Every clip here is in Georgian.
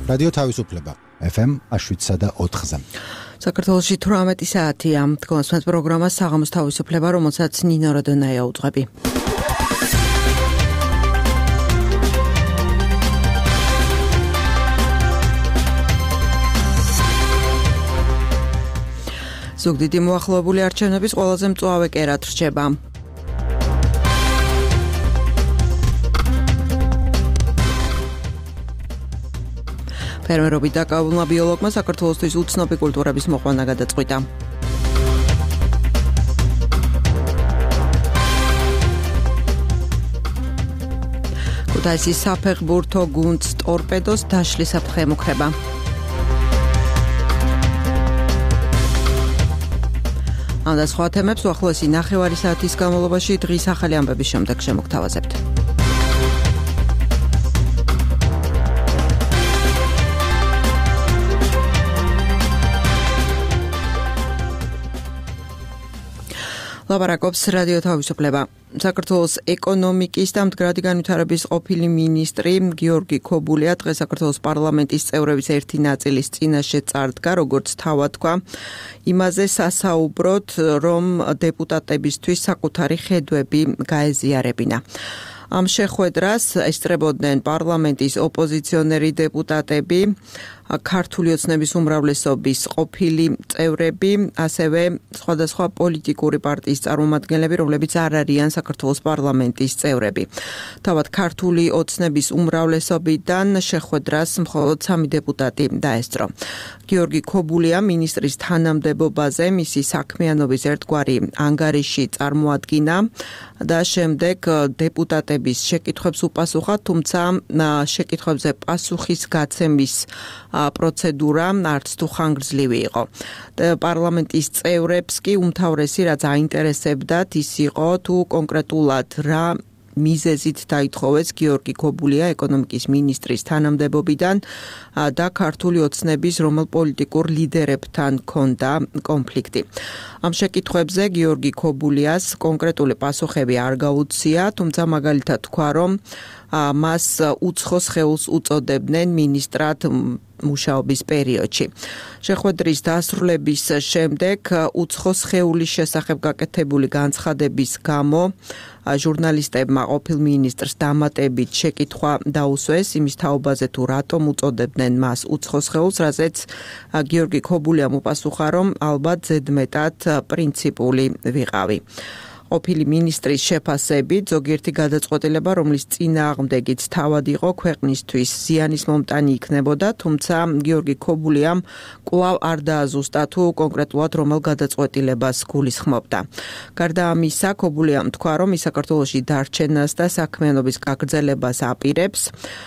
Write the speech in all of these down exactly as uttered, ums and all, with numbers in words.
რადიო თავისუფლება ეფ ემ შვიდსა და ოთხზე. საქართველოში თვრამეტი საათია. თქვენს პროგრამას საღამოს თავისუფლება, რომელსაც ნინო როდონაია უძღვები. ზუგდიდი მოახლოებული არჩევნების ყველაზე მწვავე კერად რჩება. ფერმერობით დაკავებულმა ბიოლოგმა საქართველოსთვის უცნობი კულტურების მოყვანა გადაწყვიტა. ქუთაისის საფეხბურთო გუნდს ტორპედოს დაშლის საფრთხე ემუქრება. ამ და სხვა თემებს უახლოესი ნახევარი საათის განმავლობაში დღის ახალი ამბების შემდეგ შემოგთავაზებთ. ლაპარაკობს რადიო თავისუფლება. საქართველოს ეკონომიკის და მდგრადი განვითარების ყოფილი მინისტრი გიორგი ქობულია დღეს საქართველოს პარლამენტის წევრების ერთი ნაწილის წინაშე წარდგა, როგორც თავად თქვა, იმაზე სასაუბროთ, რომ დეპუტატებისთვის საკუთარი ხედვები გაეზიარებინა. ამ შეხვედრას ესწრებოდნენ პარლამენტის ოპოზიციონერი დეპუტატები, ქართული ოცნების უმრავლესობის ყოფილი წევრები, ასევე სხვადასხვა პოლიტიკური პარტიის წარმომადგენლები, რომლებიც არ არიან საქართველოს პარლამენტის წევრები. თავად ქართული ოცნების უმრავლესობიდან შეხვედრას მხოლოდ სამი დეპუტატი დაესწრო. გიორგი ქობულია მინისტრის თანამდებობაზე მისი საქმიანობის ერთგვარი ანგარიში წარმოადგინა და შემდეგ დეპუტატების შეკითხვებს უპასუხა, თუმცა შეკითხვებზე პასუხის გაცემის პროცედურა არც თუ ხანგრძლივი იყო. პარლამენტის წევრებს კი უმთავრესი რაც აინტერესებდათ ის იყო თუ კონკრეტულად რა მიზეზით დაითხოვეს გიორგი ქობულია ეკონომიკის მინისტრის თანამდებობიდან და ქართული ოცნების რომელ პოლიტიკურ ლიდერებთან ჰქონდა კონფლიქტი. ამ შეკითხვებზე გიორგი ქობულიას კონკრეტული პასუხები არ გაუცია, თუმცა მაგალითად თქვა, რომ მას უცხოს ხეულს უწოდებდნენ მინისტრად მუშაობის პერიოდში. შეხვედრის დასრულების შემდეგ უცხოს ხეულის შესახებ გაკეთებული განცხადების გამო ჟურნალისტებმა ყოფილ მინისტრს დამატებით შეკითხვა დაუსვეს იმის თაობაზე თუ რატომ უწოდებდნენ მას უცხოს ხეულს, რაზეც გიორგი ქობულიამ უპასუხა, რომ ალბათ ზედმეტად პრინციპული ვიყავი. ყოფილი მინისტრის შეფასებით ზოგიერთი გადაწყვეტილება, რომლის წინააღმდეგიც თავად იყო ქვეყნისთვის ზიანის მომტანი იქნებოდა, თუმცა გიორგი ქობულიამ კვლავ არ დააზუსტა თუ კონკრეტულად რომელ გადაწყვეტილებას გულისხმობდა. გარდა ამისა, ქობულიამ თქვა, რომ ის საქართველოში დარჩენას და საქმიანობის გაგრძელებას აპირებს,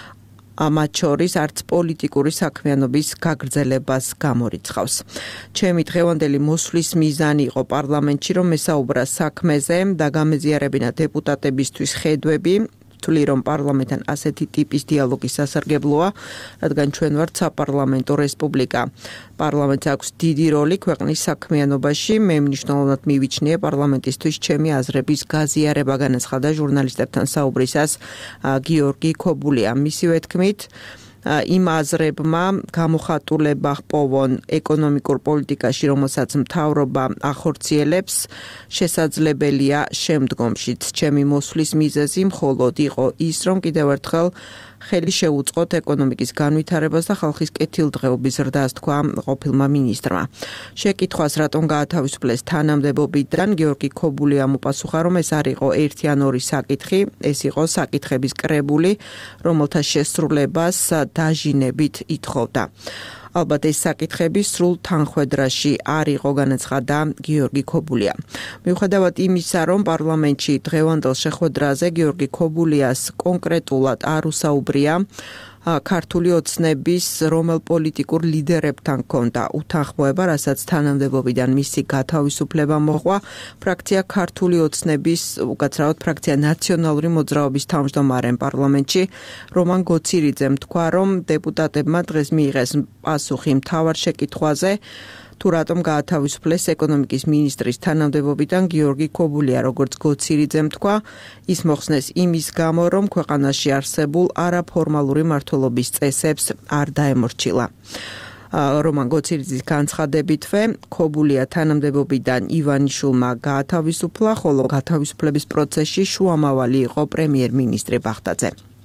მათ შორის არც პოლიტიკური საქმიანობის გაგრძელებას გამორიცხავს. ჩემი დღევანდელი მოსვლის მიზანი იყო პარლამენტში, რომ მესაუბრა საქმეზე და გამეზიარებინა დეპუტატებისთვის ხედვები, თვლი რომ პარლამენტთან ასეთი ტიპის დიალოგი სასარგებლოა, რადგან ჩვენ ვართ საპარლამენტო რესპუბლიკა. პარლამენტს აქვს დიდი როლი ქვეყნის საქმიანობაში, მე მნიშვნელოვნად მივიჩნია პარლამენტისთვის ჩემი აზრების გაზიარება, განაცხადა ჟურნალისტებთან საუბრისას გიორგი ქობულია. მისივე თქმით, იმ აზრებმა გამოხატულება ჰპოვონ ეკონომიკურ პოლიტიკაში, რომელსაც მთავრობა ახორციელებს, შესაძლებელია შემდგომშიც. ჩემი მოსვლის მიზეზი მხოლოდ იყო ის, რომ კიდევ ერთხელ ხელი შეუწყოთ ეკონომიკის განვითარებას და ხალხის კეთილდღეობის ზრდას, თქვა ყოფილმა მინისტრმა. შეკითხვას რატომ გაათავისუფლეს თანამდებობიდან, გიორგი ქობულიამ უპასუხა, რომ ეს არ იყო ერთი ან ორი საკითხი, ეს იყო საკითხების კრებული, რომელთა შესრულებას დაჟინებით ითხოვდა. ალბათ ეს საკითხები სრულ თანხვედრაში არ იყო, განაცხადა გიორგი ქობულია. მიუხედავად იმისა, რომ პარლამენტში დღევანდელ შეხვედრაზე გიორგი ქობულიას კონკრეტულად არ უსაუბრია, ქართული ოცნების რომელ პოლიტიკურ ლიდერებთან ჰქონდა უთანხმოება, რასაც თანამდებობიდან მისი გათავისუფლება მოყვა, ფრაქცია ქართული ოცნების, უკაცრავად ფრაქცია ნაციონალური მოძრაობის თავმჯდომარემ პარლამენტში რომან გოცირიძემ თქვა, რომ დეპუტატებმა დღეს მიიღეს პასუხი მთავარ შეკითხვაზე, თუ რატომ გაათავისუფლეს ეკონომიკის მინისტრის თანამდებობიდან გიორგი ქობულია, როგორც გოცირიძემ თქვა, ის მოხსნეს იმის გამო, რომ ქვეყანაში არსებულ არაფორმალური მმართველობის წესებს არ დაემორჩილა. რომან გოცირიძის განცხადებითვე, ქობულია თანამდებობიდან ივანიშვილმა გაათავისუფლა, ხოლო გათავისუფლების პროცესში შუამავალი იყო პრემიერ-მინისტრი ბახტაძე.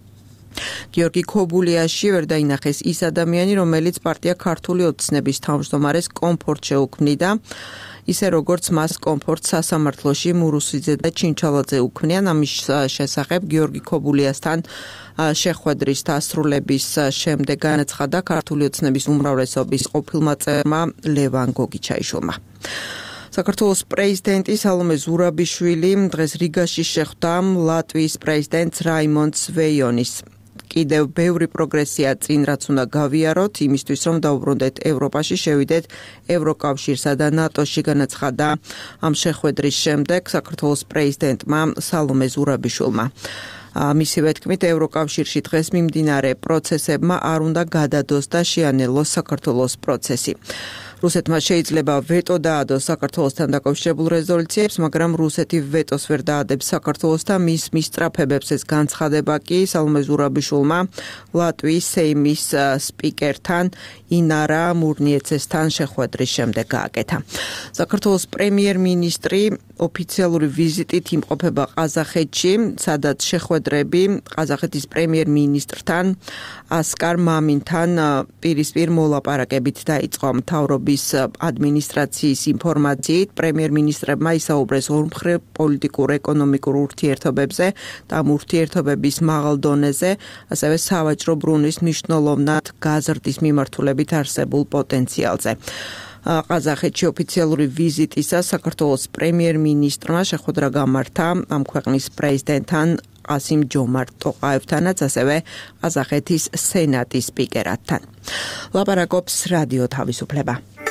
გიორგი ქობულიაში ვერ დაინახეს ის ადამიანი, რომელიც პარტია ქართული ოცნების თავმჯდომარეს კომფორტ შეუქმნიდა, ისე როგორც მას კომფორტ სასამართლოში მურუსიძე და ჩინჩალაძე უქმნიან. ამის შესახებ გიორგი ქობულიასთან შეხვედრის დასრულების შემდეგ განაცხადა ქართული ოცნების უმრავლესობის ყოფილმა წევრმა ლევან გოგიჩაიშვილმა. საქართველოს პრეზიდენტი სალომე ზურაბიშვილი დღეს რიგაში შეხვდა ლატვიის პრეზიდენტს რაიმონდ ვეიონის. კიდევ ბევრი პროგრესია წინ, რაც უნდა გავიაროთ, იმისთვის, რომ დავუბრუნდეთ ევროპაში, შევიდეთ ევროკავშირსა და ნატოში, განაცხადა ამ შეხვედრის შემდეგ საქართველოს პრეზიდენტმა სალომე ზურაბიშვილმა. მისივე თქმით, ევროკავშირში დღეს მიმდინარე პროცესებმა არ უნდა გადადოს და შეანელოს საქართველოს პროცესი. რუსეთმა შეიძლება ვეტო დაადოს საქართველოსთან დაკავშირებულ რეზოლუციებს, მაგრამ რუსეთი ვეტოს ვერ დაადებს საქართველოს და მის მისწრაფებებს. ეს განცხადება კი სალომე ზურაბიშვილმა ლატვიის სეიმის სპიკერთან ინარა მურნიეცესთან შეხვედრის შემდეგ გააკეთა. საქართველოს პრემიერ-მინისტრი ოფიციალური ვიზიტით იმყოფება ყაზახეთში, სადაც შეხვედრები ყაზახეთის პრემიერ-მინისტრთან ასკარ მამინთან პირისპირ მოლაპარაკებით დაიწყო. მთავრობის ადმინისტრაციის ინფორმაციით, პრემიერ-მინისტრებმა ისაუბრეს ორმხრივ პოლიტიკურ ეკონომიკურ ურთიერთობებზე და ამ ურთიერთობების მაღალ დონეზე, ასევე სავაჭრო ბრუნვის მნიშვნელოვნად გაზრდის მიმართულებით არსებულ პოტენციალზე. ყაზახეთში ოფიციალური ვიზიტისას საქართველოს პრემიერ-მინისტრმა შეხვედრა გამართა ამ ქვეყნის პრეზიდენტთან ყასიმ ჯომარტ ტოყაევთანაც, ასევე ყაზახეთის სენატის სპიკერთან. ლაპარაკობს რადიო თავისუფლება.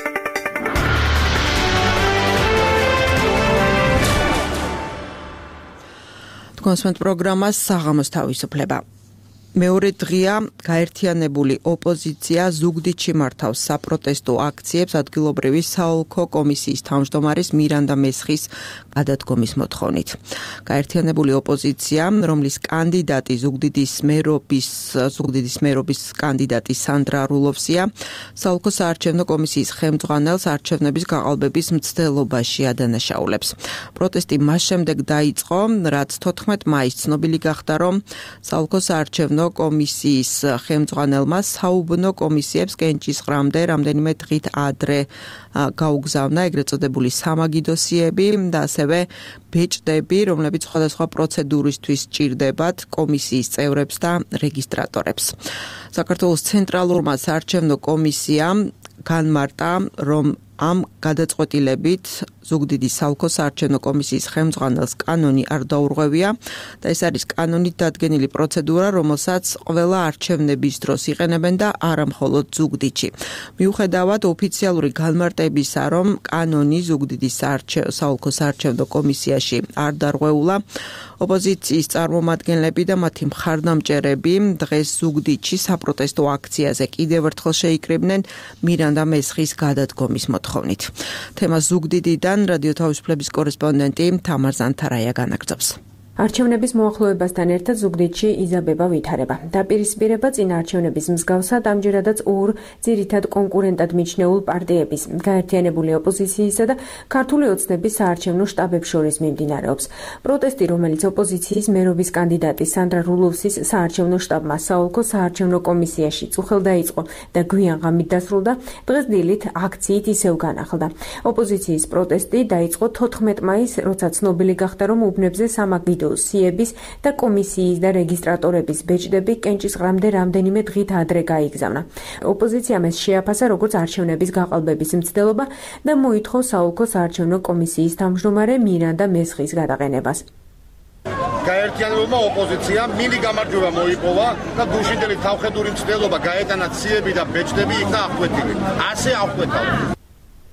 კონსმენტ პროგრამას საღამოს თავისუფლება. მეორე დღეა გაერთიანებული ოპოზიცია ზუგდიდში მართავს საპროტესტო აქციებს ადგილობრივი საოლქო კომისიის თავმჯდომარის მირანდა მესხის გადადგომის მოთხოვნით. გაერთიანებული ოპოზიცია, რომლის კანდიდატი ზუგდიდის მერობის ზუგდიდის მერობის კანდიდატი სანდრა რულოვსია, საოლქო საარჩევნო კომისიის ხელმძღვანელს არჩევნების გაყალბების მცდელობაში ადანაშაულებს. პროტესტი მას შემდეგ დაიწყო, რაც თოთხმეტ მაისს ცნობილი გახდა, რომ საოლქო საარჩევნო კომისიის ხელმძღვანელმა საუბნო კომისიებს კენჭისყრამდე რამდენიმე დღით ადრე გაუგზავნა ეგრეთ წოდებული სამაგიდოსიები და ასევე ბეჭდები, რომლებიც სხვადასხვა პროცედურისთვის სჭირდებათ კომისიის წევრებს და რეგისტრატორებს. საქართველოს ცენტრალურმა საარჩევნო კომისიამ განმარტა, რომ ამ გადაწყვეტილებით ზუგდიდის საოლქო საარჩევნო კომისიის ხელმძღვანელს კანონი არ დაურღვევია და ეს არის კანონით დადგენილი პროცედურა, რომელსაც ყველა არჩევნების დროს იყენებენ და არა მხოლოდ ზუგდიდში. მიუხედავად ოფიციალური განმარტებისა, რომ კანონი ზუგდიდის საოლქო საარჩევნო კომისიაში არ დარღვეულა, ოპოზიციის წარმომადგენლები და მათი მხარდამჭერები დღეს ზუგდიდში საპროტესტო აქციაზე კიდევ ერთხელ შეიკრიბნენ მირანდა მესხის გადადგომის მოთხოვნით. თემა ზუგდიდიდან რადიო თავისუფლების კორესპონდენტი თამარ ზანთარაია განაგრძობს. არჩევნების მოახლოებასთან ერთად ზუგდიდში იზაბება ვითარება. დაპირისპირება წინა არჩევნების მსგავსად ამჯერადაც ორ ძირითად კონკურენტად მიჩნეულ პარტიების, გაერთიანებული ოპოზიციისა და ქართული ოცნების საარჩევნო შტაბებს შორის მიმდინარეობს. პროტესტი, რომელიც ოპოზიციის მერობის კანდიდატი სანდრა რულოვსის საარჩევნო შტაბმა საოლქო საარჩევნო კომისიაში წუხელ დაიწყო და გვიან ღამით დასრულდა, დღეს დილით აქციით ისევ განახლდა. ოპოზიციის პროტესტი დაიწყო თოთხმეტ მაისს, როცა ცნობილი გახდა, რომ უბნებზე სამაგიდო სიების და კომისიის და რეგისტრატორების ბეჭდები კენჭისყრამდე რამდენიმე დღით ადრე გაიგზავნა. ოპოზიციამ ეს შეაფასა როგორც არჩევნების გაყალბების მცდელობა და მოითხოვ საოლქო საარჩევნო კომისიის თავმჯდომარე მირანდა მესხის გადაყენებას. გაერთიანებულმა ოპოზიციამ მინი გამარჯვება მოიპოვა და გუშინდელი თავხედური მცდელობა გაეტანა სიები და ბეჭდები იქნა აღკვეთილი. ასე აღკვეთავთ.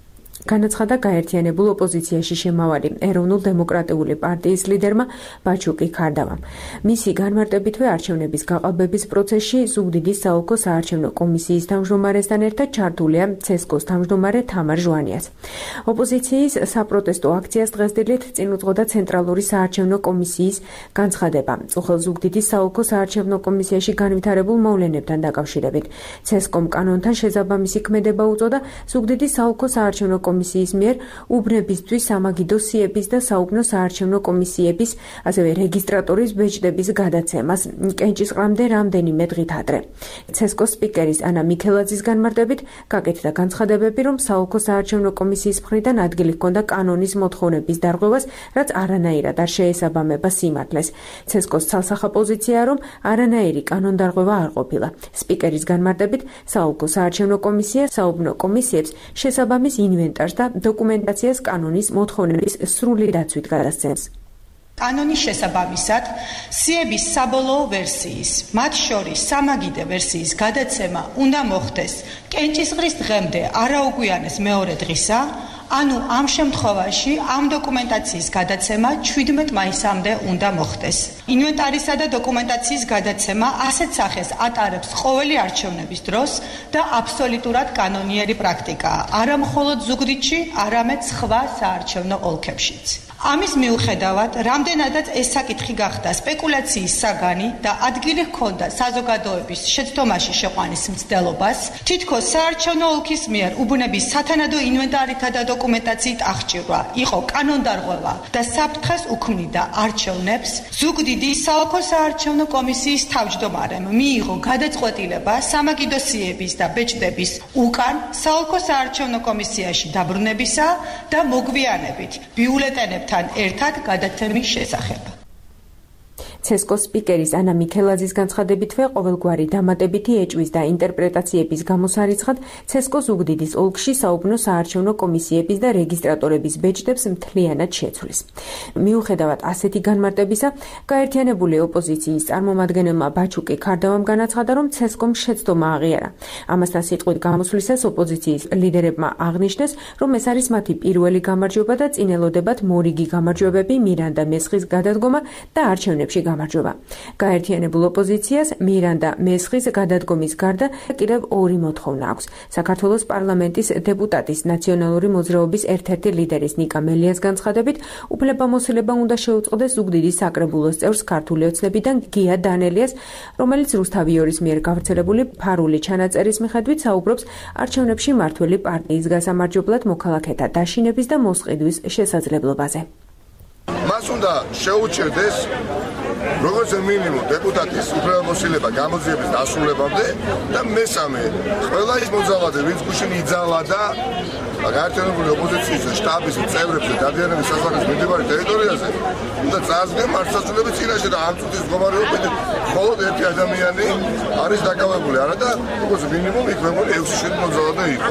განაცხადა გაერთიანებულ ოპოზიციაში შემავალი ეროვნულ დემოკრატიული პარტიის ლიდერმა ბაჩუკი ქარდავამ. მისი განმარტებითვე არჩევნების გაყალბების პროცესში ზუგდიდის საოლქო საარჩევნო კომისიის თავმჯდომარესთან ერთად ჩართულია ცესკოს თავმჯდომარე თამარ ჟვანიაც. ოპოზიციის საპროტესტო აქციას დღესდღეობით წინ უძღოდა ცენტრალური საარჩევნო კომისიის განცხადება. წუხელ ზუგდიდის საოლქო საარჩევნო კომისიაში განვითარებულ მოვლენებთან დაკავშირებით ცესკომ კანონთან შესაბამისი ქმედება უწოდა ზუგდიდის საოლქო საარჩევნო კომისიის მიერ უბნებისთვის სამაგიდო სიების და საუბნო საარჩევნო კომისიების, ასევე რეგისტრატორის ბეჭდების გადაცემას კენჭისყრამდე რამდენიმე დღით ადრე. ცესკოს სპიკერის ანა მიქელაძის განმარტებით გაკეთდა განცხადებები, რომ საოლქო საარჩევნო კომისიის მხრიდან ადგილი ჰქონდა კანონის მოთხოვნების დარღვევას, რაც არანაირად არ შეესაბამება სიმართლეს. ცესკოს ცალსახა პოზიციაა, რომ არანაირი კანონდარღვევა არ ყოფილა. სპიკერის განმარტებით საოლქო საარჩევნო კომისია საუბნო კომისიებს შესაბამის ინვენტარს და დოკუმენტაციას კანონის მოთხოვნების სრული დაცვით გადასცემს. კანონის შესაბამისად სიების საბოლოო ვერსიის, მათ შორის სამაგიდე ვერსიის გადაცემა უნდა მოხდეს კენჭისყრის დღემდე არაუგვიანეს მეორე დღისა, ანუ ამ შემთხვევაში ამ დოკუმენტაციის გადაცემა შვიდმეტ მაისამდე უნდა მოხდეს. ინვენტარისა და დოკუმენტაციის გადაცემა ასეთ სახეს ატარებს ყოველი არჩევნების დროს და აბსოლუტურად კანონიერი პრაქტიკაა, არა მხოლოდ ზუგდიდში, არამედ სხვა საარჩევნო ოლქებშიც. ამის მიუხედავად, რამდენადაც ეს საკითხი გახდა სპეკულაციის საგანი და ადგილი ჰქონდა საზოგადოების შეცდომაში შეყვანის მცდელობას, თითქოს საარჩევნო ოლქის მიერ უბნების სათანადო ინვენტარითა და დოკუმენტაციით აღჭირვა იყო კანონდარღვევა და საფრთხეს უქმნიდა არჩევნებს, ზუგდიდის საოლქო საარჩევნო კომისიის თავმჯდომარემ მიიღო გადაწყვეტილება სამაგიდო სიების და ბეჭდების უკან საოლქო საარჩევნო კომისიაში დაბრუნებისა და მოგვიანებით ბიულეტენებთან ერთად გადაცემის შესახებ. ცესკოს სპიკერის ანა მიქელაძის განცხადებითვე ყოველგვარი დამატებითი ეჭვის და ინტერპრეტაციების გამოსარიცხად ცესკოს ზუგდიდის ოლქში საუბნო საარჩევნო კომისიების და რეგისტრატორების ბეჭდებს მთლიანად შეცვლის. მიუხედავად ასეთი განმარტებისა, გაერთიანებული ოპოზიციის წარმომადგენელმა ბაჩუკი ქარდავამ განაცხადა, რომ ცესკომ შეცდომა აღიარა. ამასთან სიტყვით გამოსვლისას ოპოზიციის ლიდერებმა აღნიშნეს, რომ ეს არის მათი პირველი გამარჯვება და წინ ელოდებათ მორიგი გამარჯვებები მირანდა მესხის გადადგომა და არჩევნებში გამარჯვება. გაერთიანებულ ოპოზიციას მირანდა მესხის გადადგომის გარდა კიდევ ორი მოთხოვნა აქვს. საქართველოს პარლამენტის დეპუტატის ნაციონალური მოძრაობის ერთ-ერთი ლიდერის ნიკა მელიას განცხადებით, უფლებამოსილება უნდა შეუწყდეს ზუგდიდის საკრებულოს წევრს ქართული ოცნებიდან გია დანელიას, რომელიც რუსთავიორის მიერ გავრცელებული ფარული ჩანაწერის მიხედვით საუბრობს არჩევნებში მართველი პარტიის გასამარჯვებლად მოქალაქეთა დაშინების და მოსყიდვის შესაძლებლობაზე. მას უნდა შეუჩერდეს როგორც მინიმუმ დეპუტატის უფლებამოსილება გამოძიების დასრულებამდე და მესამე, ყველა ის მოძალადე, ვინც გუშინ იძალა და გაერთიანებული ოპოზიციის შტაბის წევრებს დადიანების სასახლეს მიმდებარე ტერიტორიაზე უნდა წააგდეს მართლმსაჯულების წინაშე და ამ წუთის მდგომარეობით მხოლოდ ერთი ადამიანი არის დაკავებული, არა და როგორც მინიმუმ იქ მეგონი ექვსი შვიდი მოძალადე იყო.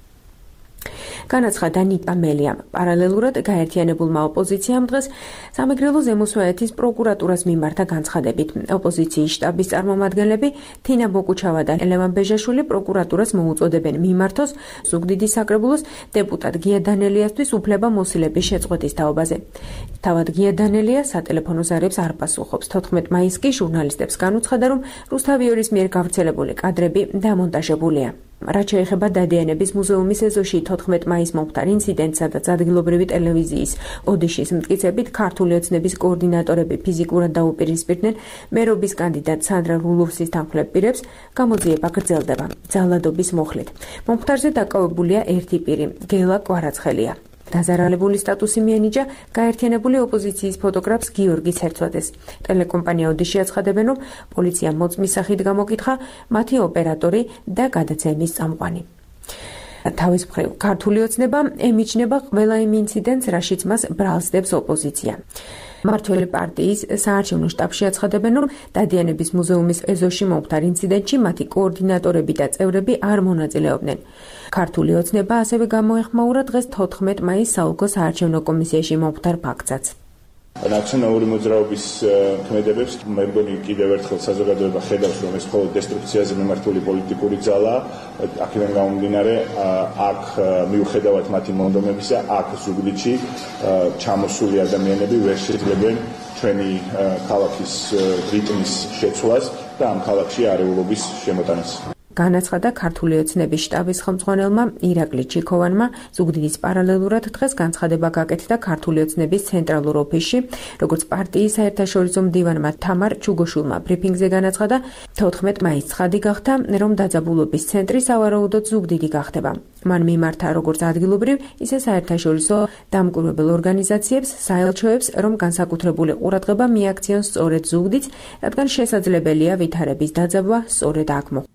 განაცხადა ნიკა მელიამ. პარალელურად გაერთიანებულმა ოპოზიციამ დღეს სამეგრელო ზემოსვეეთის პროკურატურას მიმართა განცხადებით. ოპოზიციის შტაბის წარმომადგენლები თინა ბოკუჩავა და ელევან ბეჟაშვილი პროკურატურას მოუწოდებენ მიმართოს ზუგდიდის საკრებულოს დეპუტატ გია დანელიასთვის უფლებამოსილების შეწყვეტის თაობაზე. თავად გია დანელია სატელეფონო ზარებს არ პასუხობს. თოთხმეტ მაისს კი ჟურნალისტებს განუცხადა, რომ რუსთავიორის მიერ გავრცელებული კადრები დამონტაჟებულია. რაც შეეხება დადიანების მუზეუმის ეზოში თოთხმეტ მაისს მომხდარ ინციდენტსა და ადგილობრივი ტელევიზიის ოდიშის მტკიცებით ქართული ოცნების კოორდინატორები ფიზიკურად დაუპირისპირდნენ მერობის კანდიდატ სანდრა რულოვსის თანხმლებ პირებს, გამოძიება გრძელდება ძალადობის მոխლით. მომხდარზე დაკავებულია ერთი პირი, გელა კვარაცხელია. დაზარალებული სტატუსი მიენიჭა გაერთიანებული ოპოზიციის ფოტოგრაფს გიორგი ცერცვადეს. ტელეკომპანია ოდიში აცხადებენ, რომ პოლიციამ მოწმის სახით გამოკითხა მათი ოპერატორი და გადაცემის წამყვანი. თავის მხრივ ქართული ოცნება ემიჯნება ყველა იმ ინციდენტს, რაშიც მას ბრალსდებს ოპოზიცია. მართველი პარტიის საარჩევნო შტაბში აცხადებენ, რომ დადიანების მუზეუმის ეზოში მომხდარ ინციდენტში მათი კოორდინატორები და წევრები არ მონაწილეობდნენ. ქართული ოცნება ასევე გამოეხმაურა დღეს თოთხმეტ მაისს საოლქო საარჩევნო კომისიაში მომხდარ ფაქტსაც. ნაციონალური მოძრაობის ქმედებებს მე მგონი კიდევ ერთხელ საზოგადოება ხედავს, რომ ეს მხოლოდ დესტრუქციაზე მიმართული პოლიტიკური ძალაა. აქედან გამომდინარე, აქ მიუხედავად მათი მონდომებისა, აქ ზუგდიდში ჩამოსული ადამიანები ვერ შეძლებენ ჩვენი ქალაქის რიტმის შეცვლას და ამ ქალაქში არეულობის შემოტანას. განაცხადა ქართული ოცნების შტაბის ხელმძღვანელმა ირაკლი ჩიქოვანმა. ზუგდიდის პარალელურად დღეს განცხადება გაკეთდა ქართული ოცნების ცენტრალურ ოფისში, როგორც პარტიის საერთაშორისო მდივანმა თამარ ჩუგოშვილმა ბრიფინგზე განაცხადა, თოთხმეტ მაისს ცხადი გახდა, რომ დაძაბულობის ცენტრი სავარაუდოდ ზუგდიდი გახდება. მან მიმართა როგორც ადგილობრივ, ისე საერთაშორისო დამკვირვებელ ორგანიზაციებს, საელჩოებს, რომ განსაკუთრებული ყურადღება მიაქციონ სწორედ ზუგდიდს, რადგან შესაძლებელია ვითარების დაძაბვა სწორედ აქ მოხდეს.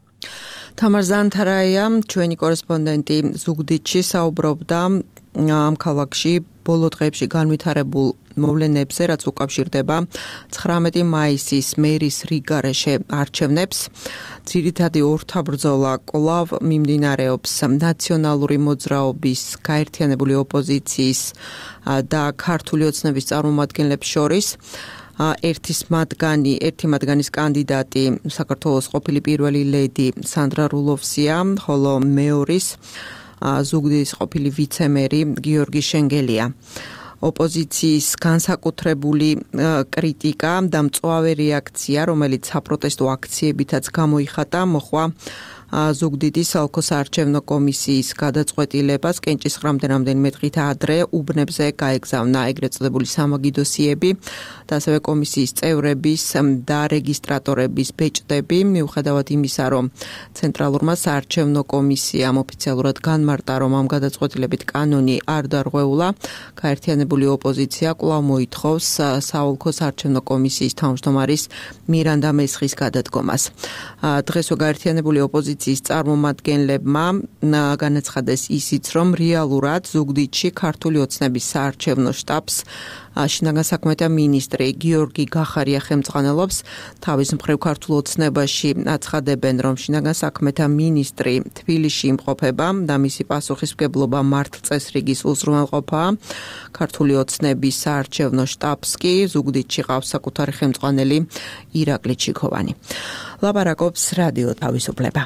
თამარ ზანთარაია, ჩვენი კორესპონდენტი ზუგდიდში საუბრობდა ამ ქალაქში ბოლო დღეებში განვითარებულ მოვლენებზე, რაც უკავშირდება ცხრამეტი მაისის მერის რიგგარეშე არჩევნებს. ძირითადი ორთაბრძოლა კვლავ მიმდინარეობს ნაციონალური მოძრაობის, გაერთიანებული ოპოზიციის და ქართული ოცნების წარმომადგენლებს შორის. ერთის მათგანი, ერთი მათგანის კანდიდატი საქართველოს ყოფილი პირველი ლედი სანდრა რულოვსია, ხოლო მეორის ზუგდიდის ყოფილი ვიცემერი გიორგი შენგელია. ოპოზიციის განსაკუთრებული კრიტიკა და მწვავე რეაქცია, რომელიც საპროტესტო აქციებითაც გამოიხატა, მოხვა ზუგდიდის საოლქო საარჩევნო კომისიის გადაწყვეტილებას კენჭისყრამდე რამდენიმე დღით ადრე უბნებზე გაეგზავნა ეგრეთ წოდებული სამაგიდოსიები და ასევე კომისიის წევრების და რეგისტრატორების ბეჭდები, მიუხედავად იმისა, რომ ცენტრალურმა საარჩევნო კომისიამ ოფიციალურად განმარტა, რომ ამ გადაწყვეტილებით კანონი არ დარღვეულა, გაერთიანებული ოპოზიცია კვლავ მოითხოვს საოლქო საარჩევნო კომისიის თავმჯდომარის მირანდა მესხის გადადგომას. დღესვე გაერთიანებული ოპოზიცია წარმომადგენლებმა განაცხადეს ისიც, რომ რეალურად ზუგდიდში ქართული ოცნების საარჩევნო შტაბს შინაგან საქმეთა მინისტრი გიორგი გახარია ხელმძღვანელობს. თავის მხრივ ქართულ ოცნებაში აცხადებენ, რომ შინაგან საქმეთა მინისტრი თბილისში იმყოფება და მისი პასუხისმგებლობა მართლწესრიგის უზრუნველყოფაა. ქართული ოცნების საარჩევნო შტაბს კი ზუგდიდში ყავს საკუთარი ხელმძღვანელი ირაკლი ჩიქოვანი. ლაპარაკობს რადიო თავისუფლება.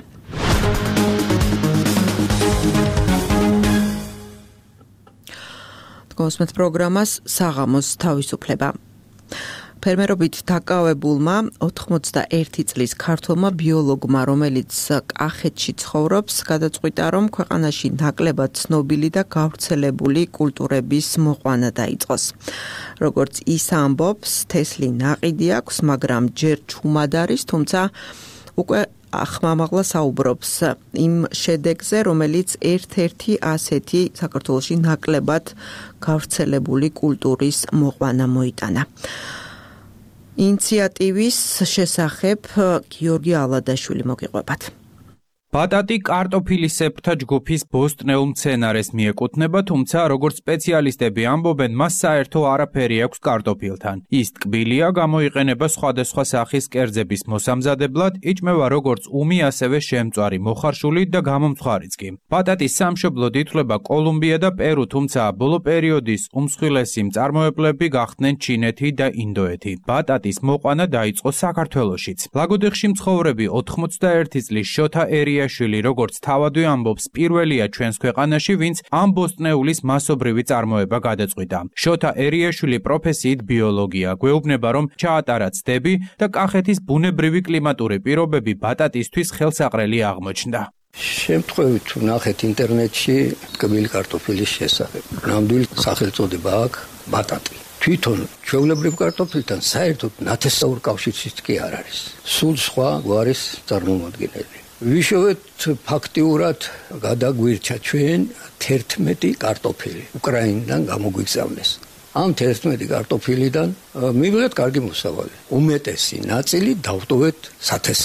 გოსმეთ პროგრამას საღამოს თავისუფლება. ფერმერობით დაკავებულმა ოთხმოცდაერთი წლის ქართველმა ბიოლოგმა, რომელიც კახეთში ცხოვრობს, გადაწყვიტა, რომ ქვეყანაში ნაკლებად ცნობილი და გავრცელებული კულტურების მოყვანა დაიწყოს. როგორც ის ამბობს, თესლი ნაყიდი აქვს, მაგრამ ჯერ ჩუმად არის, თუმცა უკვე ახმამაღლა საუბრობს იმ შედეგზე, რომელიც ერთ-ერთი ასეთი საქართველოში ნაკლებად გავრცელებული კულტურის მოყვანა მოიტანა. ინიციატივის შესახებ გიორგი ალადაშვილი მოგიყვებათ. ბატატი კარტოფილისებრთა ჯგუფის ბოსტნეულ მცენარეს მიეკუთვნება, თუმცა როგორც სპეციალისტები ამბობენ, მას საერთო არაფერი აქვს კარტოფილთან. ის ტკბილია, გამოიყენება სხვადასხვა სახის კერძების მოსამზადებლად, იჭმევა როგორც უმი, ასევე შემწვარი, მოხარშული და გამომცხარიც კი. ბატატის სამშობლოდ ითვლება კოლუმბია და პერუ, თუმცა ბოლო პერიოდის უმსხვილესი მწარმოებლები გახდნენ ჩინეთი და ინდოეთი. ბატატის მოყვანა დაიწყო საქართველოშიც. ლაგოდეხში მცხოვრები ოთხმოცდაერთი წლის შოთა ერია შვილი, როგორც თავადვე ამბობს, პირველია ჩვენს ქვეყანაში, ვინც ამ ბოსტნეულის მასობრივი წარმოება გადაწყვიტა. შოთა ერიაშვილი პროფესიით ბიოლოგია, გვეუბნება, რომ ჩაატარა ცდები და კახეთის ბუნებრივი კლიმატური პირობები ბატატისთვის ხელსაყრელი აღმოჩნდა. შემთხვევით ვნახეთ ინტერნეტში ტკბილი კარტოფილის შესახებ. ნამდვილი სახელწოდება აქვს ბატატი. თვითონ ჩვეულებრივ კარტოფილთან საერთოდ ნათესაურ კავშირშიც კი არ არის. სულ სხვა გვარის წარმომადგენელი. ვიშოვეთ ფაქტიურად გადაგვირჩა ჩვენ თერთმეტი კარტოფილი უკრაინიდან გამოგვიგზავნეს. ამ თერთმეტი კარტოფილიდან მივიღეთ კარგი მოსავალი. უმეტესი ნაწილი დავტოვეთ სათესლით.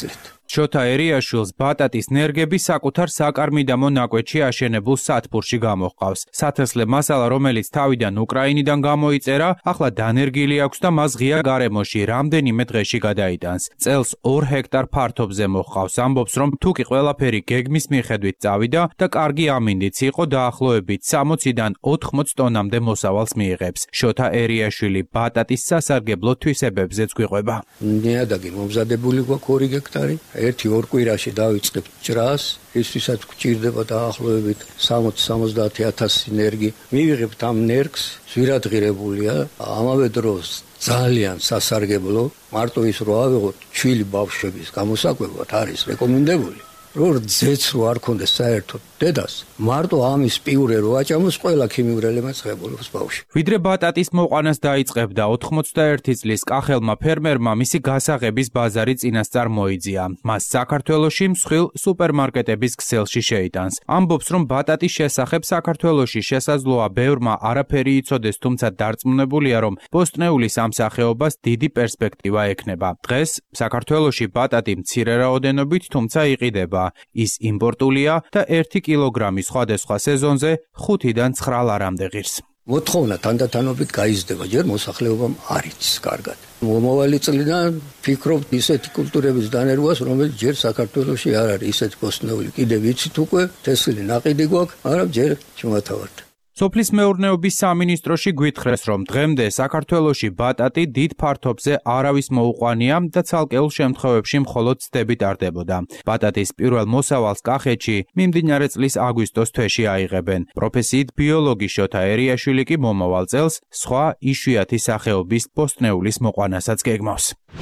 შოთა ერიაშვილს ბატატის ნერგები საკუთარ საკარმიდამო ნაკვეთში აშენებულ სათბურში გამოჰყავს. სათესლე მასალა, რომელიც თავიდან უკრაინიდან გამოიწერა, ახლა დანერგილი აქვს და მას ღია გარემოში რამდენიმე დღეში გადაიტანს. წელს ორ ჰექტარ ფართობზე მოჰყავს. ამბობს, რომ თუკი ყველაფერი გეგმის მიხედვით წავიდა და კარგი ამინდიც იყო, დაახლოებით სამოციდან ოთხმოც ტონამდე მოსავალს მიიღებს. შოთა ერიაშვილი ბატატის სასარგებლო თვისებებზეც გვიყვება. ნიადაგი მომზადებული გვაქვს ორი ჰექტარი. ერთი ორ კვირაში დავიწყებთ ჭრას, ისვისაც გვჭირდება დაახლოებით სამოცი სამოცდაათი ათასი ნერგი. მივიღებთ ამ ნერგს, ზვირადღირებულია, ამავე დროს ძალიან სასარგებლო, მარტო ის რო ავიღოთ ჩვილი ბავშვების გამოსაკვებად არის რეკომენდებული. რო ძეც რო არ ქონდეს საერთოდ დედას, მარტო ამის პიურე რო აჭამოს, ყველა ქიმიურ ელემენტს ღებულობს ბავშვი. ვიდრე ბატატის მოყვანას დაიწყებდა ოთხმოცდაერთი წლის კახელმა ფერმერმა მისი გასაღების ბაზარი წინასწარ მოიძია. მას საქართველოში მსხვილ სუპერმარკეტების ქსელში შეიტანს. ამბობს, რომ ბატატის შესახებ საქართველოში შესაძლოა ბევრმა არაფერი იცოდეს, თუმცა დარწმუნებულია, რომ ბოსტნეულის ამ სახეობას დიდი პერსპექტივა ექნება. დღეს საქართველოში ბატატი მცირე რაოდენობით, თუმცა იყიდება. ის იმპორტულია და ერთი კილოგრამი სხვადასხვა სეზონზე ხუთიდან ცხრა ლარამდე ღირს. მოთხოვნა თანდათანობით გაიზრდება, ჯერ მოსახლეობამ არ იცის კარგად. მომავალი წლიდან ფიქრობთ ისეთი კულტურების დანერგვას, რომელიც ჯერ საქართველოში არ არის ისეთი ბოსტნეული. კიდევ ვიცით უკვე, თესლი ნაყიდი გვაქვს, მაგრამ ჯერ ჩუმათავართ. სოფლის მეურნეობის სამინისტროში გვითხრეს, რომ დღემდე საქართველოში ბატატი დიდ ფართობზე არავის მოუყვანია და ცალკეულ შემთხვევებში მხოლოდ ცდები ტარდებოდა. ბატატის პირველ მოსავალს კახეთში მიმდინარე წლის აგვისტოს თვეში აიღებენ. პროფესიით ბიოლოგი შოთა ერიაშვილი კი მომავალ წელს სხვა იშვიათი სახეობის ბოსტნეულის მოყვანასაც გეგმავს.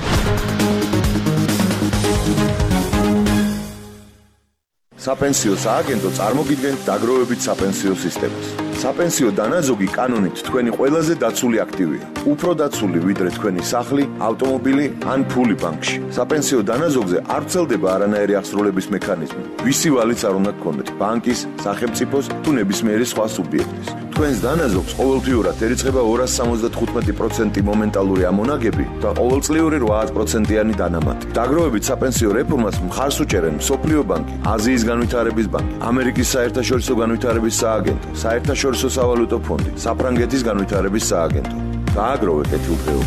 საპენსიო სააგენტო წარმოგიდგენთ დაგროვებით საპენსიო სისტემას. საპენსიო დანაზოგი კანონით თქვენი ყველაზე დაცული აქტივია. უფრო დაცული ვიდრე თქვენი სახლი, ავტომობილი ან ფული ბანკში. საპენსიო დანაზოგზე არ ვრცელდება არანაირი აღსრულების მექანიზმი. ვისი ვალიც არ უნდა გქონდეთ, ბანკის, სახელმწიფოს თუ ნებისმიერი სხვა სუბიექტის. თქვენს დანაზოგს ყოველთვიურად ერიცხება ორას სამოცდათხუთმეტი პროცენტი მომენტალური ამონაგები და ყოველწლიური რვა პროცენტიანი დანამატი. დაგროვებით საპენსიო რეფორმას მხარს უჭერენ მსოფლიო ბანკი, აზიის განვითარების ბანკი, ამერიკის საერთაშორისო განვითარების სააგენტო, საერთაშორისო სავალუტო ფონდი, საფრანგეთის განვითარების სააგენტო. გააგროვე კეთილდღეობა.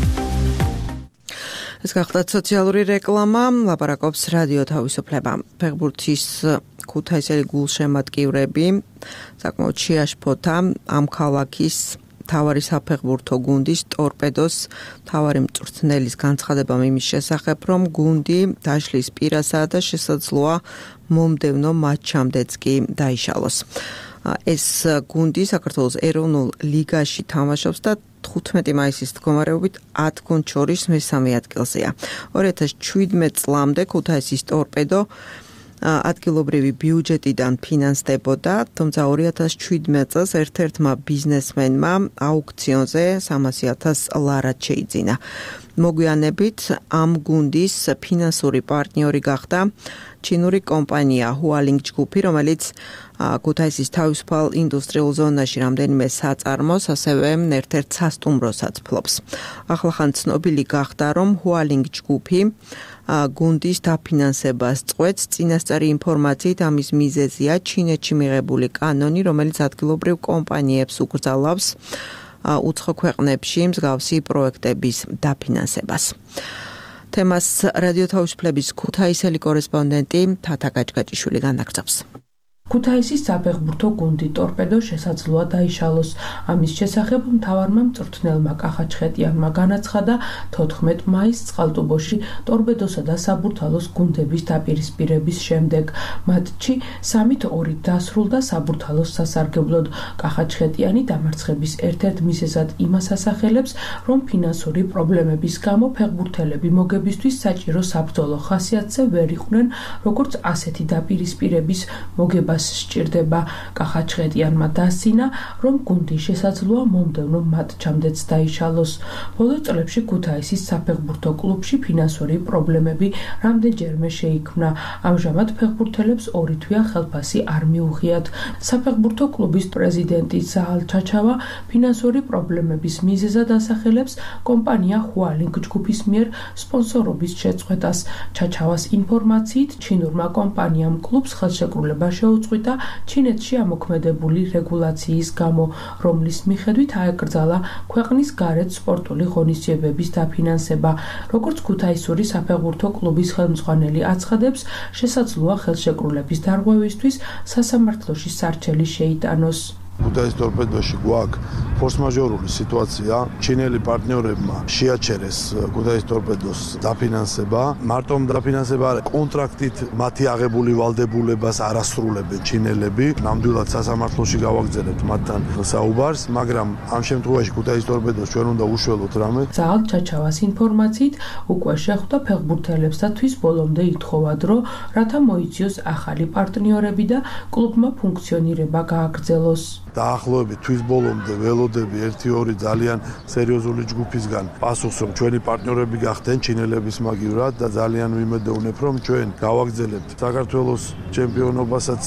ეს გახდა სოციალური რეკლამა, ლაპარაკობს რადიო თავისუფლება. ფეხბურთის ქუთაისელი გულშემატკივრები საკმაოდ შეაშფოთა ამ ქალაქის მთავარი საფეხბურთო გუნდის ტორპედოს მთავარი მწვრთნელის განცხადებამ იმის შესახებ, რომ გუნდი დაშლის პირასაა და შესაძლოა მომდევნო მატჩამდეც კი დაიშალოს. ეს გუნდი საქართველოს ეროვნულ ლიგაში თამაშობს და თხუთმეტი მაისის მდგომარეობით ათ გუნდ შორის მესამე ადგილზეა. ორი ათას შვიდმეტ წლამდე ქუთაისის ტორპედო ადგილობრივი ბიუჯეტიდან ფინანსდებოდა, თუმცა ორი ათას შვიდმეტ წელს ერთ-ერთმა ბიზნესმენმა აუქციონზე სამასი ათას ლარად შეიძინა. მოგვიანებით ამ გუნდის ფინანსური პარტნიორი გახდა ჩინური კომპანია Hualing ჯგუფი, რომელიც ქუთაისის თავისუფალ ინდუსტრიულ ზონაში რამდენიმე საწარმოს, ასევე ერთ-ერთ სასტუმროსაც ფლობს. ახლახან ცნობილი გახდა, რომ Hualing ჯგუფი გუნდის დაფინანსებას წყვეტს. წინასწარი ინფორმაციით ამის მიზეზია ჩინეთში მიღებული კანონი, რომელიც ადგილობრივ კომპანიებს უკრძალავს უცხო ქვეყნებში მსგავსი პროექტების დაფინანსებას. თემას რადიო თავისუფლების ქუთაისელი კორესპონდენტი თათა გაჭგაჭიშვილი განაგრძობს. ქუთაისის საფეხბურთო გუნდი ტორპედო შესაძლოა დაიშალოს. ამის შესახებ მთავარმა მწვრთნელმა კახაჩხეტიანმა განაცხადა თოთხმეტ მაისს წყალტუბოში ტორპედოსა და საბურთალოს გუნდების დაპირისპირების შემდეგ. მატჩი სამით ორით დასრულდა საბურთალოს სასარგებლოდ. კახაჩხეტიანი დამარცხების ერთ-ერთ მიზეზად იმას ასახელებს, რომ ფინანსური პრობლემების გამო ფეხბურთელები მოგებისთვის საჭირო საბრძოლო ხასიათზე ვერ იყვნენ, როგორც ასეთი დაპირისპირების მოგება ჩაჩავას სჭირდება. კახაჩხეტიანმა დასცინა, რომ გუნდი შესაძლოა მომდევნო მატჩამდეც დაიშალოს. ბოლო წლებში ქუთაისის საფეხბურთო კლუბში ფინანსური პრობლემები რამდენჯერმე შეიქმნა. ამჟამად ფეხბურთელებს ორი თვია ხელფასი არ მიუღიათ. საფეხბურთო კლუბის პრეზიდენტი ზაალ ჩაჩავა ფინანსური პრობლემების მიზეზად ასახელებს კომპანია ჰუალინგ ჯგუფის მიერ სპონსორობის შეწყვეტას. ჩაჩავას ინფორმაციით, ჩინურმა კომპანიამ კლუბს ხელშეკრულება შეუწყვიტა ჩინეთში ამოქმედებული რეგულაციის გამო, რომლის მიხედვით აეკრძალა ქვეყნის გარეთ სპორტული ღონისძიებების დაფინანსება. როგორც ქუთაისური საფეხბურთო კლუბის ხელმძღვანელი აცხადებს, შესაძლოა ხელშეკრულების დარღვევისთვის სასამართლოში სარჩელი შეიტანოს. ქუთაის ტორპედოში გვაქვს ფორსმაჟორული სიტუაცია. ჩინელი პარტნიორებმა შეაჩერეს ქუთაის ტორპედოს დაფინანსება. მარტო დაფინანსება არა, კონტრაქტით მათი აღებული ვალდებულებას არ ასრულებენ ჩინელები. ნამდვილად სასამართლოში გავაგზავნებთ მათთან საუბარს, მაგრამ ამ შემთხვევაში ქუთაის ტორპედოს ჩვენ უნდა უშველოთ რამე. ზაალ ჩაჩავას ინფორმაციით, უკვე შეხვდა ფეხბურთელებს და თვის ბოლომდე ითხოვა დრო, რათა მოიძიოს ახალი პარტნიორები და კლუბმა ფუნქციონირება გააგრძელოს. დაახლოებით თვის ბოლომდე ველოდები ერთი ორი ძალიან სერიოზული ჯგუფისგან პასუხს, რომ ჩვენი პარტნიორები გახდნენ ჩინელების მაგივრად და ძალიან ვიმედოვნებ, რომ ჩვენ გავაგრძელებთ საქართველოს ჩემპიონობასაც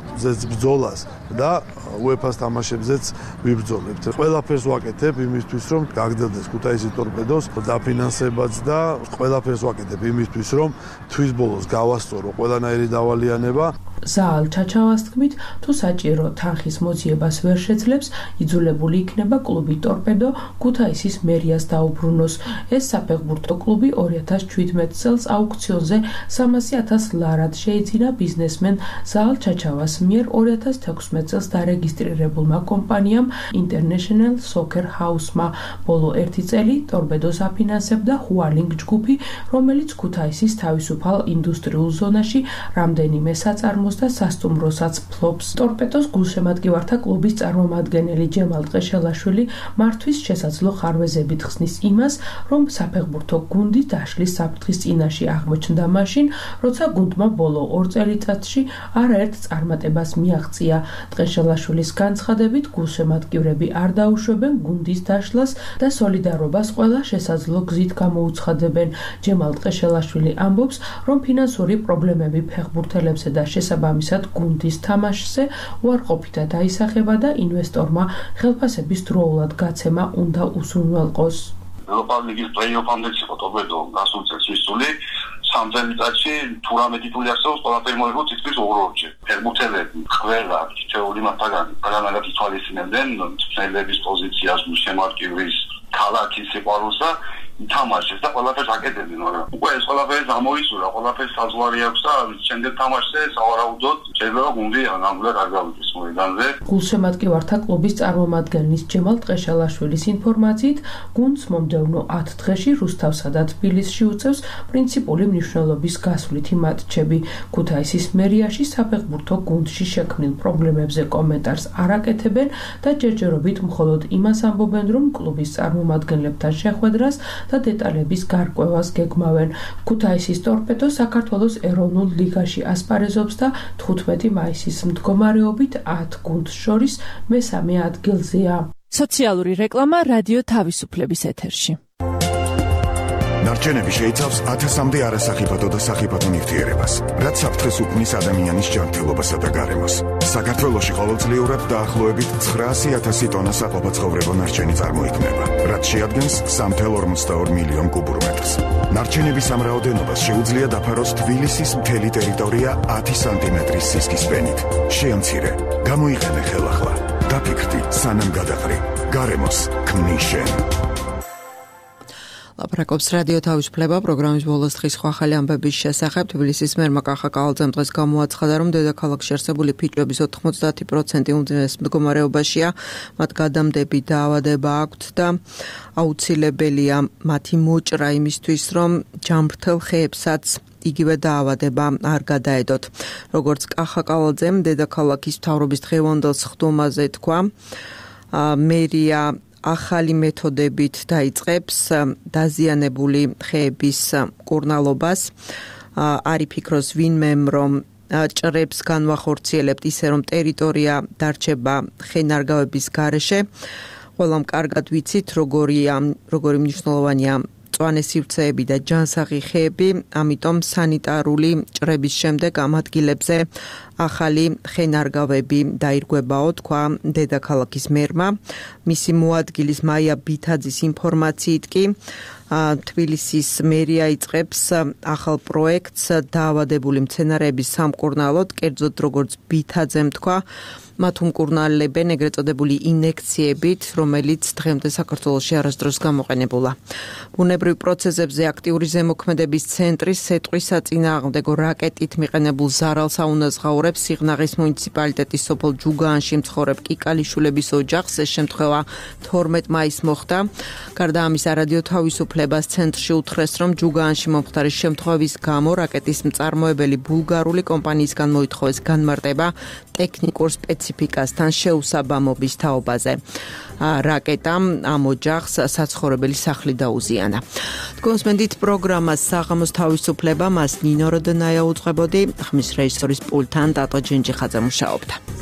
ბრძოლას და უეფას თამაშებზეც ვიბრძოლებთ. ყველაფერს ვაკეთებ იმისთვის, რომ გაგრძელდეს ქუთაისის ტორპედოს დაფინანსებაც და ყველაფერს ვაკეთებ იმისთვის, რომ თვის ბოლოს გავასწორო ყველანაირი დავალიანება. ზაალ ჩაჩავას თქმით, თუ საჭირო თანხის მოძიებას ვერ შეძლებს, იძულებული იქნება კლუბი ტორპედო ქუთაისის მერიას დაუბრუნოს. ეს საფეხბურთო კლუბი ორი ათას შვიდმეტ წელს აუქციონზე სამასი ათას ლარად შეიძინა ბიზნესმენ ზაალ ჩაჩავას მიერ ორი ათას თექვსმეტ წელს დარეგისტრირებულმა კომპანიამ International Soccer House-მა. ბოლო ერთი წელი ტორპედოს აფინანსებდა ჰუალინგ ჯგუფი, რომელიც ქუთაისის თავისუფალ ინდუსტრიულ ზონაში რამდენიმე საწარმოს და სასტუმროსაც ფლობს. ტორპედოს გულშემატკივართა კლუბის წარმომადგენელი ჯემალ ტყეშელაშვილი მართვის შესაძლო ხარვეზებით ხსნის იმას, რომ საფეხბურთო გუნდი დაშლის საფრთხის წინაშე აღმოჩნდა მაშინ, როცა გუნდმა ბოლო ორ წელიწადში არაერთ წარმატებას მიაღწია. ტყეშელაშვილის განცხადებით, გულშემატკივრები არ დაუშვებენ გუნდის დაშლას და სოლიდარობას ყველა შესაძლო გზით გამოუცხადებენ. ჯემალ ტყეშელაშვილი ამბობს, რომ ფინანსური პრობლემები ფეხბურთელებსა და შესაბამისად გუნდის თამაშზე უარყოფითად დაისახება და ინვესტორმა ხელფასების დროულად გაცემა უნდა უზრუნველყოს. ევროპა ლიგის პლეი-ოფამდე იყო ტორპედო გასულ წელს მისული. სამ წელიწადში თუ რამე ტიტული არსებობს, ყველაფერი მოიგო თითქმის ორ-ორჯერ. ფეხბურთელები ყველა თითოეული მათგანი ყველანაირად ითვალისწინებდნენ მწვრთნელების პოზიციას, შემატკივრის, ქალაქის სიყვარულს და ითამაშეს და ყველაფერს აკეთებდნენ, მაგრამ უკვე ეს ყველაფერი გამოისურვა, ყველაფერს საზღვარი აქვს და შემდეგ თამაშზე სავარაუდოდ შეიძლება გუნდი ნამდვილად არ გავიდეს მოედანზე. გულშემატკივართა კლუბის წარმომადგენლის ჯემალ ტყეშელაშვილის ინფორმაციით, გუნდს მომდევნო ათ დღეში რუსთავსა და თბილისში უწევს პრინციპული მნიშვნელობის გასვლითი მატჩები. ქუთაისის მერიაში საფეხბურთო გუნდში შექმნილ პრობლემებზე კომენტარს არ აკეთებენ და ჯერჯერობით მხოლოდ იმას ამბობენ, რომ კლუბის წარმომადგენლებთან შეხვედრას და დეტალების გარკვევას გეგმავენ. ქუთაისის ტორპედო საქართველოს ეროვნულ ლიგაში ასპარეზობს და თხუთმეტი მაისის მდგომარეობით ათ გუნდს შორის მესამე ადგილზეა. სოციალური რეკლამა რადიო თავისუფლების ეთერში. ნარჩენები შეიცავს ათასამდე არასახიფათო და სახიფათო ნივთიერებას, რაც საფრთხეს უქმნის ადამიანის ჯანმრთელობასა და გარემოს. საქართველოში ყოველწლიურად დაახლოებით ცხრაასი ათასი ტონა საყოფაცხოვრებო ნარჩენი წარმოიქმნება, რაც შეადგენს სამი წუთი ორმოცდაორ მილიონ კუბურ მეტრს. ნარჩენების ამ რაოდენობას შეუძლია დაფაროს თბილისის მთელი ტერიტორია ათი სანტიმეტრის სისქის ფენით. შეამცირე, გამოიყენე ხელახლა, დაფიქრდი სანამ გადაყრი, გარემოს ქმნის შენ. ლაპარაკობს რადიო თავისუფლება პროგრამის ბოლოს დღის ხვალ ამბების შესახებ. თბილისის მერმა კახა კალაძემ დღეს გამოაცხადა, რომ დედაქალაქში არსებული ფიჭვების ოთხმოცდაათი პროცენტი უმძიმეს მდგომარეობაშია, მათ გადამდები დაავადება აქვთ და აუცილებელია მათი მოჭრა იმისთვის, რომ ჯამრთელ ხეებსაც იგივე დაავადება არ გადაედოთ. როგორც კახა კალაძემ დედაქალაქის მთავრობის დღევანდელ სხდომაზე თქვა, მერია ახალი მეთოდებით დაიწყებს დაზიანებული ხეების მკურნალობას. არ იფიქროს ვინმემ, რომ ჭრებს განვახორციელებთ ისე, რომ ტერიტორია დარჩება ხენარგავების გარეშე. ყველამ კარგად ვიცით, როგორია, როგორი მნიშვნელოვანია მწვანე სივრცეები და ჯანსაღი ხეები, ამიტომ სანიტარული ჭრების შემდეგ ამ ადგილებზე ახალი ხენარგავები დაირგვებაო, თქვა დედაქალაქის მერმა. მისი მოადგილის მაია ბითაძის ინფორმაციით კი თბილისის მერია იწყებს ახალ პროექტს დაავადებული მცენარეების სამკურნალოდ, კერძოდ როგორც ბითაძემ თქვა, მათ უმკურნალებენ ეგრეთ წოდებული ინექციებით, რომელიც დღემდე საქართველოში არასდროს გამოყენებულა. ბუნებრივ პროცესებზე აქტიური ზემოქმედების ცენტრის სეტყვის საწინააღმდეგო რაკეტით მიყენებულ ზარალს აუნაზღაურებს სიღნაღის მუნიციპალიტეტის სოფელ ჯუგაანში მცხოვრებ კიკალიშვილების ოჯახს. ეს შემთხვევა თორმეტ მაისს მოხდა. გარდა ამისა, რადიო თავისუფლებას ცენტრში უთხრეს, რომ ჯუგაანში მომხდარი შემთხვევის გამო რაკეტის მწარმოებელი ბულგარული კომპანიისგან მოითხოვეს განმარტება ტექნიკურ სპეციფიკასთან შეუსაბამობის თაობაზე. რაკეტამ ამ ოჯახს საცხოვრებელი სახლი დაუზიანა. კონსმენდით პროგრამას საღამოს თავისუფლება მას ნინო როდნაია უძღვებოდი, ხმის რეჟისორის პულტთან ტატო ჯენჯიხაძე მუშაობდა.